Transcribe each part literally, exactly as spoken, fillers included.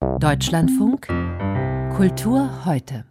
Deutschlandfunk Kultur heute.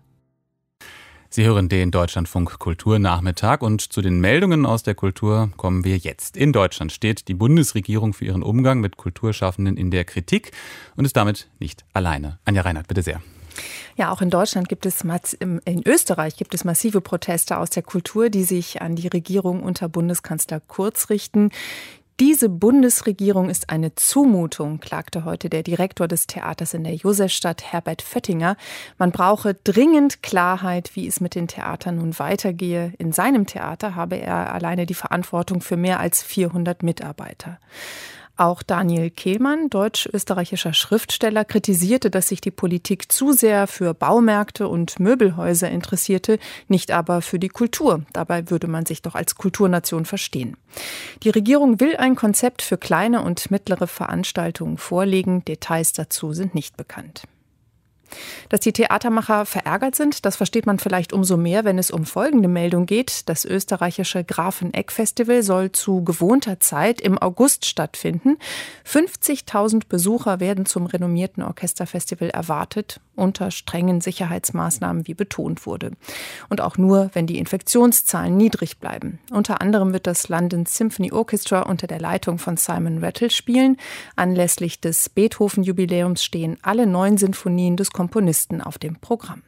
Sie hören den Deutschlandfunk Kulturnachmittag und zu den Meldungen aus der Kultur kommen wir jetzt. In Deutschland steht die Bundesregierung für ihren Umgang mit Kulturschaffenden in der Kritik und ist damit nicht alleine. Anja Reinhardt, bitte sehr. Ja, auch in Deutschland gibt es, in Österreich gibt es massive Proteste aus der Kultur, die sich an die Regierung unter Bundeskanzler Kurz richten. Diese Bundesregierung ist eine Zumutung, klagte heute der Direktor des Theaters in der Josefstadt, Herbert Föttinger. Man brauche dringend Klarheit, wie es mit den Theatern nun weitergehe. In seinem Theater habe er alleine die Verantwortung für mehr als vierhundert Mitarbeiter. Auch Daniel Kehlmann, deutsch-österreichischer Schriftsteller, kritisierte, dass sich die Politik zu sehr für Baumärkte und Möbelhäuser interessierte, nicht aber für die Kultur. Dabei würde man sich doch als Kulturnation verstehen. Die Regierung will ein Konzept für kleine und mittlere Veranstaltungen vorlegen. Details dazu sind nicht bekannt. Dass die Theatermacher verärgert sind, das versteht man vielleicht umso mehr, wenn es um folgende Meldung geht. Das österreichische Grafeneck-Festival soll zu gewohnter Zeit im August stattfinden. fünfzigtausend Besucher werden zum renommierten Orchesterfestival erwartet, unter strengen Sicherheitsmaßnahmen, wie betont wurde. Und auch nur, wenn die Infektionszahlen niedrig bleiben. Unter anderem wird das London Symphony Orchestra unter der Leitung von Simon Rattle spielen. Anlässlich des Beethoven-Jubiläums stehen alle neun Sinfonien des Komponisten auf dem Programm.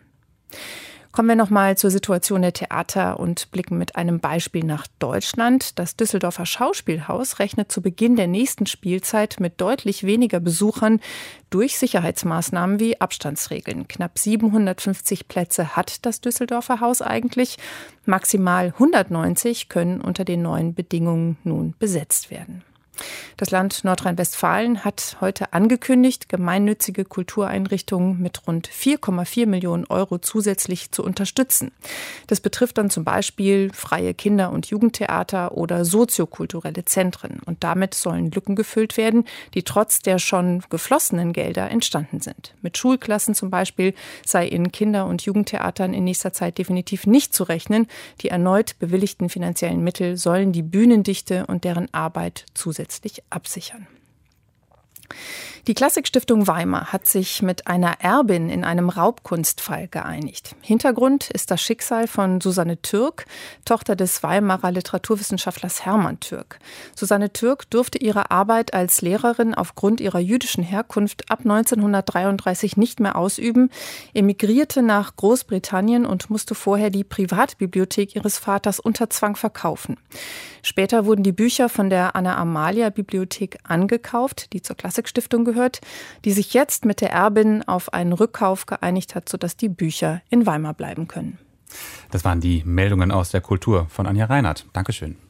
Kommen wir nochmal zur Situation der Theater und blicken mit einem Beispiel nach Deutschland. Das Düsseldorfer Schauspielhaus rechnet zu Beginn der nächsten Spielzeit mit deutlich weniger Besuchern durch Sicherheitsmaßnahmen wie Abstandsregeln. Knapp siebenhundertfünfzig Plätze hat das Düsseldorfer Haus eigentlich. Maximal hundertneunzig können unter den neuen Bedingungen nun besetzt werden. Das Land Nordrhein-Westfalen hat heute angekündigt, gemeinnützige Kultureinrichtungen mit rund vier Komma vier Millionen Euro zusätzlich zu unterstützen. Das betrifft dann zum Beispiel freie Kinder- und Jugendtheater oder soziokulturelle Zentren. Und damit sollen Lücken gefüllt werden, die trotz der schon geflossenen Gelder entstanden sind. Mit Schulklassen zum Beispiel sei in Kinder- und Jugendtheatern in nächster Zeit definitiv nicht zu rechnen. Die erneut bewilligten finanziellen Mittel sollen die Bühnendichte und deren Arbeit zusätzlich absichern. Die Klassikstiftung Weimar hat sich mit einer Erbin in einem Raubkunstfall geeinigt. Hintergrund ist das Schicksal von Susanne Türk, Tochter des Weimarer Literaturwissenschaftlers Hermann Türk. Susanne Türk durfte ihre Arbeit als Lehrerin aufgrund ihrer jüdischen Herkunft ab neunzehnhundertdreiunddreißig nicht mehr ausüben, emigrierte nach Großbritannien und musste vorher die Privatbibliothek ihres Vaters unter Zwang verkaufen. Später wurden die Bücher von der Anna-Amalia-Bibliothek angekauft, die zur Klassikstiftung gehört, die sich jetzt mit der Erbin auf einen Rückkauf geeinigt hat, sodass die Bücher in Weimar bleiben können. Das waren die Meldungen aus der Kultur von Anja Reinhardt. Dankeschön.